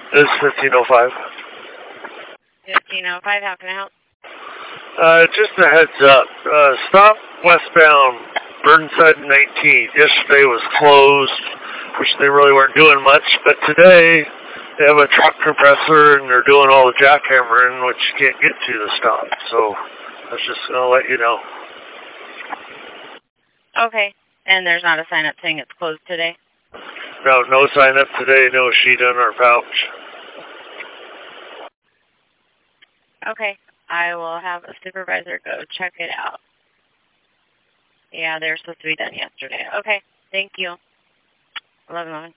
It's 1505. 1505, how can I help? Just a heads up. Stop westbound Burnside 19. Yesterday was closed, which they really weren't doing much, but today they have a truck compressor and they're doing all the jackhammering, which you can't get to the stop. So I was just going to let you know. Okay. And there's not a sign up saying it's closed today? No sign up today, no sheet in our pouch. Okay. I will have a supervisor go check it out. Yeah, they were supposed to be done yesterday. Okay. Thank you. 1111.